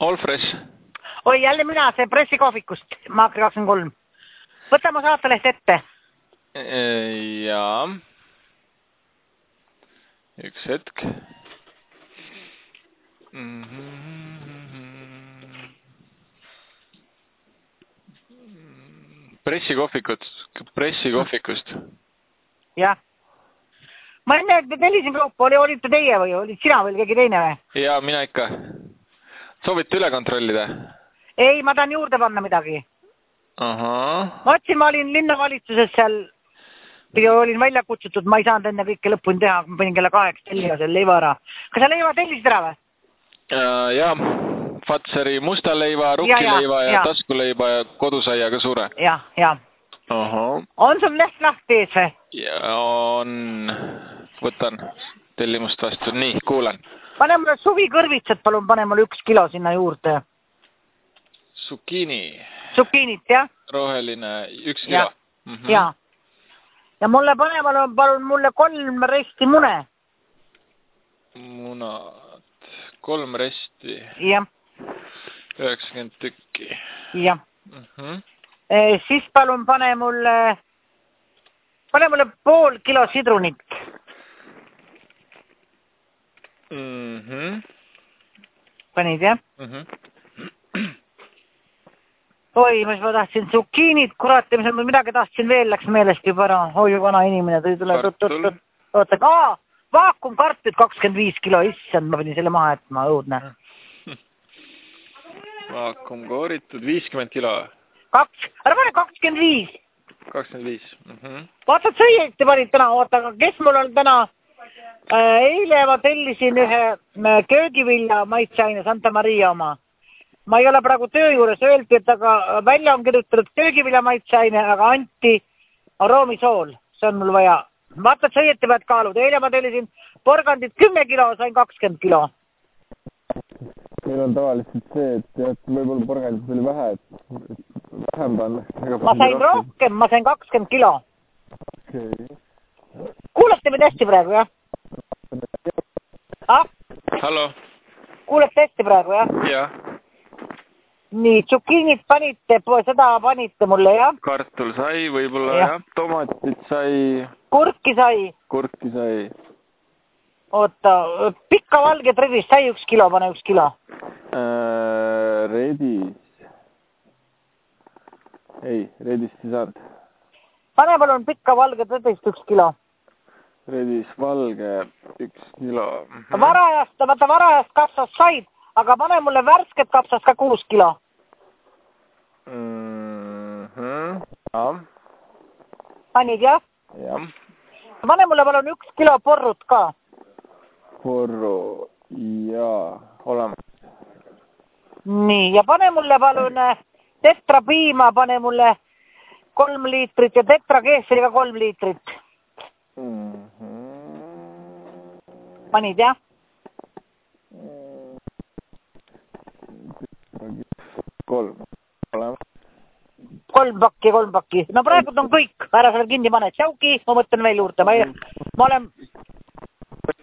All fresh. Oi, jälle mina, see pressikohvikust, Maakri 23. Võta mu saateleht ette. Jaa. Üks hetk. Pressikohvikust. Jah. Ma enne, et tellisin kaupa, olite teie või olid sina või keegi teine või? Jaa, mina ikka. Soovite üle kontrollida? Ei, ma tahan juurde panna midagi. Ma olin linnavalitsuses seal, olin välja kutsutud, ma ei saanud enne kõike lõpuni teha, ma panin kella 8 tellima seal leiva ära. Kas sa leiva tellisid ära või? Jaa, Fatseri mustaleiva, rukkileiva ja taskuleiva ja kodusaia ka suure. Jah. On sul leht lahti ees või? On, võtan tellimust vastu. Nii, kuulen. Pane mulle suvikõrvitsad, palun, pane mulle 1 kilo sinna juurde. Zucchiinit, jah? Roheline 1 kilo. Jaa. Ja mulle pane, palun mulle 3 resti mune. Munad, 3 resti. Jah. 90 tükki. Jah. Siis palun pane mulle pool kilo sidrunit. Panid, jah? Oi, mis ma tahtsin, zucchiinit, kurat, midagi tahtsin veel, läks meelest juba ära. Oi, vana inimene, tõi tuleb. Oota, vaakumkartid 25 kilo, issand, ma pidin selle maha jätma, õudne. Vaakum kooritud 50 kilo. Ära pane 25. 25. Vaata, et sõieti panid täna, oota, kes mul on täna? Eile ma tellisin ühe köögivilja maitseaine Santa Maria oma. Ma ei ole praegu töö juures öeldi, et aga välja on kirjutatud köögivilja maitseaine, aga anti aroomisool. See on mul vaja. Vaata, et sõieti pead kaalud. Eile ma tellisin porgandit 10 kilo, sain 20 kilo. Meil on tavaliselt see, et võib-olla porgandit oli vähe, et vähem panna. Ma sain rohkem, ma sain 20 kilo. Kuulete mind hästi praegu, jah? Hallo? Kuulete hästi praegu, jah? Jah. Nii, zucchiinit panite, seda panite mulle, jah? Kartul sai, võib-olla, jah. Tomatit sai. Kurki sai. Oota, pikka valget redist sai 1 kilo, pane 1 kilo. Redist ei saanud. Pane palun pikka valget redist 1 kilo. Redis valge 1 kilo. Varajast kapsast said, aga pane mulle värsket kapsast ka 6 kilo. Jah. Panid, jah? Jah. Pane mulle palun 1 kilo porrut ka. Porru, jaa, olemas. Nii, ja pane mulle palun tetra piima, pane mulle 3 liitrit ja tetra keesseri ka 3 liitrit. Panid, jah? 3, olemas. 3 pakki. No praegu on kõik, ära selle kinni pane. Tšauki, ma mõtlen veel juurde. Ma olen